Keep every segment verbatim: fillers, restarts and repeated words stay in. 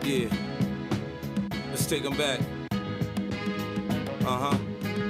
Yeah. Let's take them back. Uh-huh.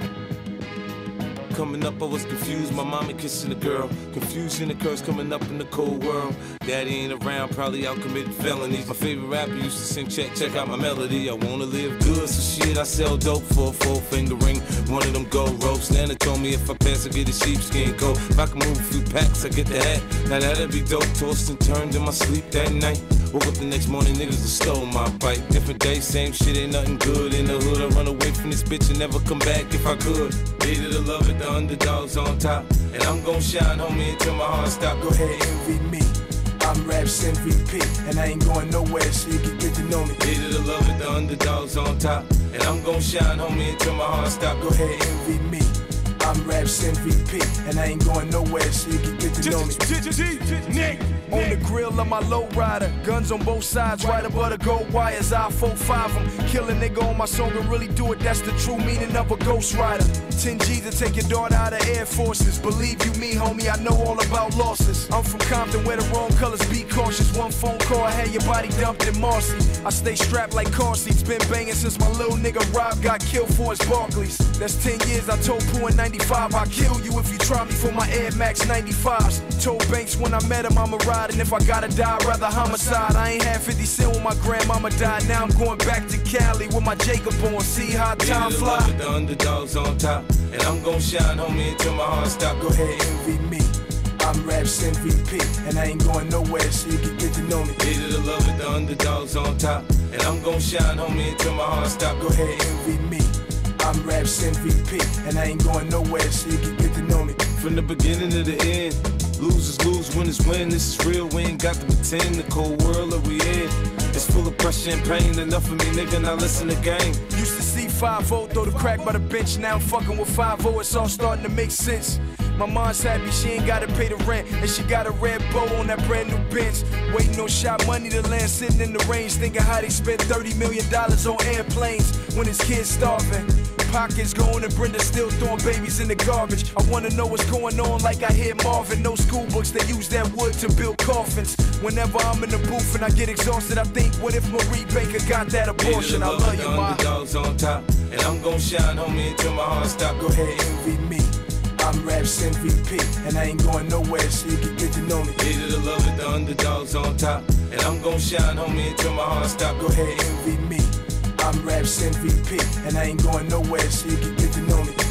Coming up, I was confused. My mommy kissing a girl. Confusion occurs coming up in the cold world. Daddy ain't around, probably out committing felonies. My favorite rapper used to sing, check, check out my melody. I wanna live good, so shit, I sell dope for a four finger ring. One of them gold ropes. Nana told me if I pass, I get a sheepskin coat. If I can move a few packs, I get the hat. Now that'd be dope. Tossed and turned in my sleep that night. Woke up the next morning, niggas have stole my bike. Different day, same shit, ain't nothing good. In the hood, I run away from this bitch and never come back if I could. Hated to love it, the underdogs on top. And I'm gon' shine, homie, until my heart stop. Go ahead, envy me. I'm Raps M V P, and I ain't going nowhere, so you can get to know me. Hated to love it, the underdogs on top. And I'm gon' shine, homie, until my heart stop. Go ahead, envy me. I'm Raps M V P, and I ain't going nowhere, so you can get to know me. Nick. On the grill of my lowrider, guns on both sides, right above the gold wires. I four five them, kill a nigga on my song and really do it. That's the true meaning of a ghost rider. ten G's to take your daughter out of Air Forces. Believe you me, homie, I know all about losses. I'm from Compton where the wrong colors be cautious. One phone call, I had your body dumped in Marcy. I stay strapped like car seats, been banging since my little nigga Rob got killed for his Barclays. That's ten years, I told Pooh in ninety-five, I'll kill you if you try me for my Air Max ninety-fives. Told Banks when I met him I'ma ride. And if I gotta die, I'd rather homicide. I ain't had fifty cent when my grandmama died. Now I'm going back to Cali with my Jacob on. See how time fly. With the underdogs on top. And I'm gon' shine, homie, until my heart stop. Go ahead, envy me. I'm Raps M V P, and I ain't going nowhere, so you can get to know me. Hated to love it, the underdogs on top. And I'm gon' shine, homie, until my heart stop. Go ahead, envy me. I'm Raps M V P, and I ain't going nowhere, so you can get to know me. From the beginning to the end, losers lose, winners win. This is real, we ain't got to pretend. The cold world that we in, it's full of pressure and pain. Enough of me, nigga, now listen to game. Used to see five oh throw the crack by the bench. Now I'm fucking with five oh, it's all starting to make sense. My mom's happy she ain't gotta pay the rent, and she got a red bow on that brand new Benz. Waiting on shot money to land, sitting in the range, thinking how they spent thirty million dollars on airplanes when his kids starving. Pockets going and Brenda still throwing babies in the garbage. I wanna know what's going on like I hear Marvin. No school books, they use that wood to build coffins. Whenever I'm in the booth and I get exhausted, I think, what if Marie Baker got that abortion? I love you, ma. Underdogs on top, and I'm gon' shine, homie, until my heart stop. Go ahead, envy me. I'm Raps M V P, and I ain't going nowhere, so you can get to know me. Hated to love it, the underdogs on top, and I'm gon' shine, homie, until my heart stop. Go ahead, envy me. I'm Raps M V P, and I ain't going nowhere, so you can get to know me.